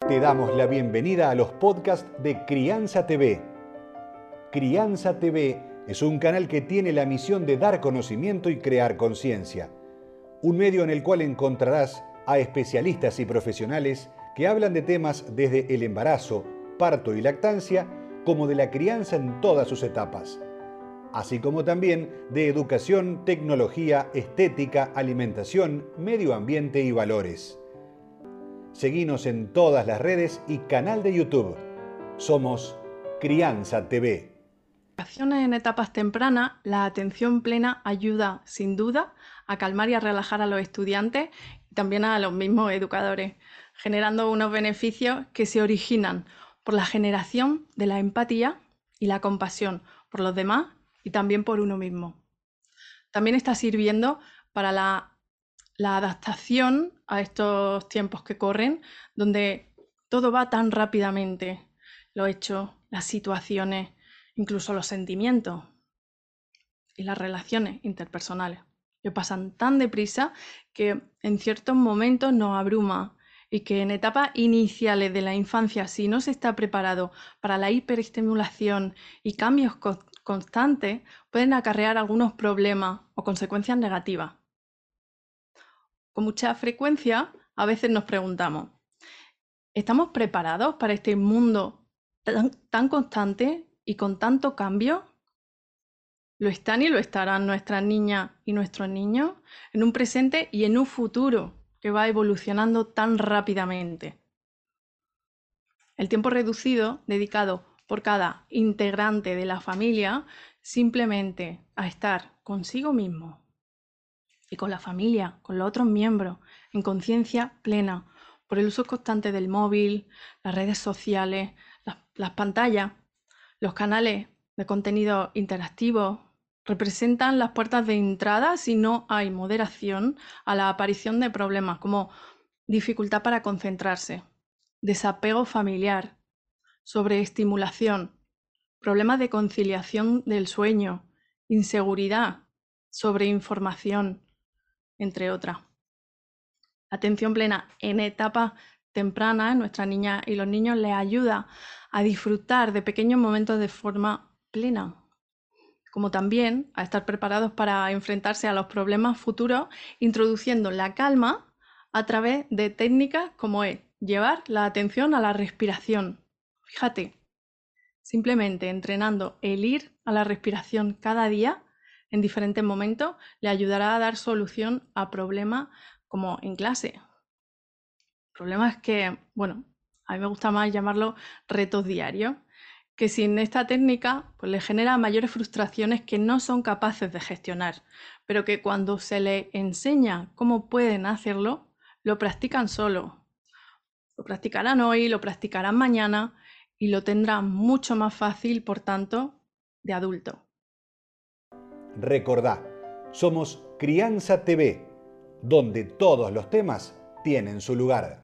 Te damos la bienvenida a los podcasts de Crianza TV. Crianza TV es un canal que tiene la misión de dar conocimiento y crear conciencia. Un medio en el cual encontrarás a especialistas y profesionales que hablan de temas desde el embarazo, parto y lactancia, como de la crianza en todas sus etapas, así como también de educación, tecnología, estética, alimentación, medio ambiente y valores. Seguinos en todas las redes y canal de YouTube. Somos Crianza TV. En etapas tempranas, la atención plena ayuda, sin duda, a calmar y a relajar a los estudiantes y también a los mismos educadores, generando unos beneficios que se originan por la generación de la empatía y la compasión por los demás y también por uno mismo. También está sirviendo para la adaptación a estos tiempos que corren, donde todo va tan rápidamente, los hechos, las situaciones, incluso los sentimientos y las relaciones interpersonales, que pasan tan deprisa que en ciertos momentos nos abruma y que en etapas iniciales de la infancia, si no se está preparado para la hiperestimulación y cambios constantes, pueden acarrear algunos problemas o consecuencias negativas. Con mucha frecuencia, a veces nos preguntamos, ¿estamos preparados para este mundo tan constante y con tanto cambio? ¿Lo están y lo estarán nuestras niñas y nuestros niños en un presente y en un futuro que va evolucionando tan rápidamente? El tiempo reducido dedicado por cada integrante de la familia simplemente a estar consigo mismo y con la familia, con los otros miembros, en conciencia plena, por el uso constante del móvil, las redes sociales, las pantallas, los canales de contenido interactivo, representan las puertas de entrada si no hay moderación a la aparición de problemas como dificultad para concentrarse, desapego familiar, sobreestimulación, problemas de conciliación del sueño, inseguridad, sobreinformación, entre otras. Atención plena en etapas tempranas, nuestras niñas y los niños les ayuda a disfrutar de pequeños momentos de forma plena, como también a estar preparados para enfrentarse a los problemas futuros, introduciendo la calma a través de técnicas como es llevar la atención a la respiración. Fíjate, simplemente entrenando el ir a la respiración cada día en diferentes momentos le ayudará a dar solución a problemas como en clase. Problemas que, bueno, a mí me gusta más llamarlo retos diarios, que sin esta técnica pues les genera mayores frustraciones que no son capaces de gestionar, pero que cuando se les enseña cómo pueden hacerlo, lo practican solo. Lo practicarán hoy, lo practicarán mañana y lo tendrán mucho más fácil, por tanto, de adulto. Recordá, somos Crianza TV, donde todos los temas tienen su lugar.